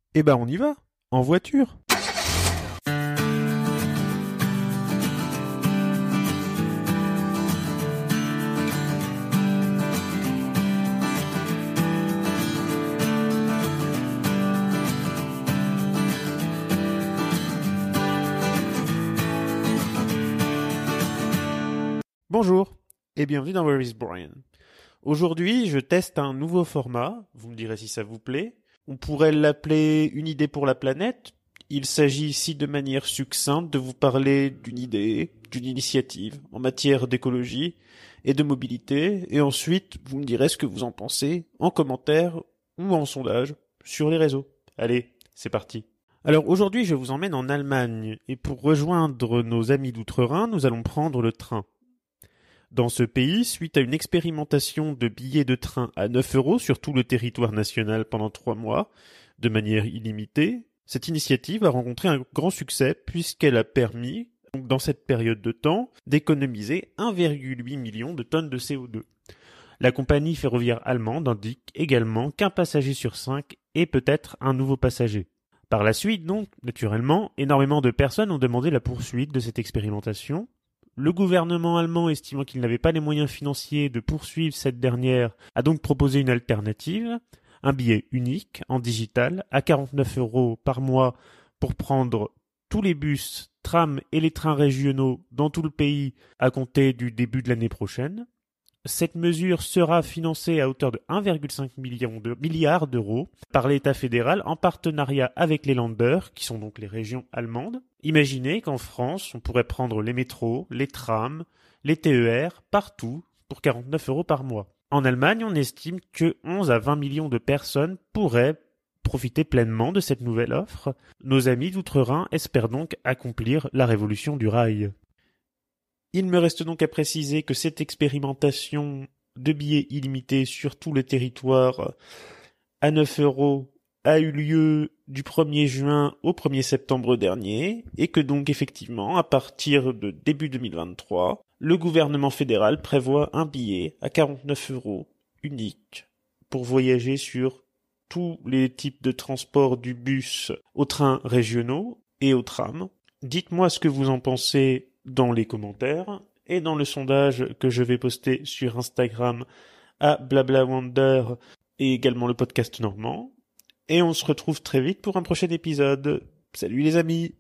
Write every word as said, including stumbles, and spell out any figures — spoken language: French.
Eh ben on y va, en voiture. Bonjour et bienvenue dans Where is Brian. Aujourd'hui, je teste un nouveau format, vous me direz si ça vous plaît. On pourrait l'appeler une idée pour la planète. Il s'agit ici de manière succincte de vous parler d'une idée, d'une initiative en matière d'écologie et de mobilité, et ensuite vous me direz ce que vous en pensez en commentaire ou en sondage sur les réseaux. Allez, c'est parti. Alors aujourd'hui, je vous emmène en Allemagne, et pour rejoindre nos amis d'outre-Rhin, nous allons prendre le train. Dans ce pays, suite à une expérimentation de billets de train à neuf euros sur tout le territoire national pendant trois mois, de manière illimitée, cette initiative a rencontré un grand succès puisqu'elle a permis, donc dans cette période de temps, d'économiser un virgule huit million de tonnes de C O deux. La compagnie ferroviaire allemande indique également qu'un passager sur cinq est peut-être un nouveau passager. Par la suite, donc, naturellement, énormément de personnes ont demandé la poursuite de cette expérimentation. Le gouvernement allemand, estimant qu'il n'avait pas les moyens financiers de poursuivre cette dernière, a donc proposé une alternative, un billet unique en digital à quarante-neuf euros par mois pour prendre tous les bus, trams et les trains régionaux dans tout le pays à compter du début de l'année prochaine. Cette mesure sera financée à hauteur de un virgule cinq milliard d'euros par l'État fédéral en partenariat avec les Länder, qui sont donc les régions allemandes. Imaginez qu'en France, on pourrait prendre les métros, les trams, les T E R, partout, pour quarante-neuf euros par mois. En Allemagne, on estime que onze à vingt millions de personnes pourraient profiter pleinement de cette nouvelle offre. Nos amis d'outre-Rhin espèrent donc accomplir la révolution du rail. Il me reste donc à préciser que cette expérimentation de billets illimités sur tout le territoire à neuf euros a eu lieu du premier juin au premier septembre dernier et que donc effectivement, à partir de début deux mille vingt-trois, le gouvernement fédéral prévoit un billet à quarante-neuf euros unique pour voyager sur tous les types de transport du bus aux trains régionaux et aux trams. Dites-moi ce que vous en pensez dans les commentaires et dans le sondage que je vais poster sur Instagram à BlablaWonder et également le podcast normand. Et on se retrouve très vite pour un prochain épisode. Salut les amis!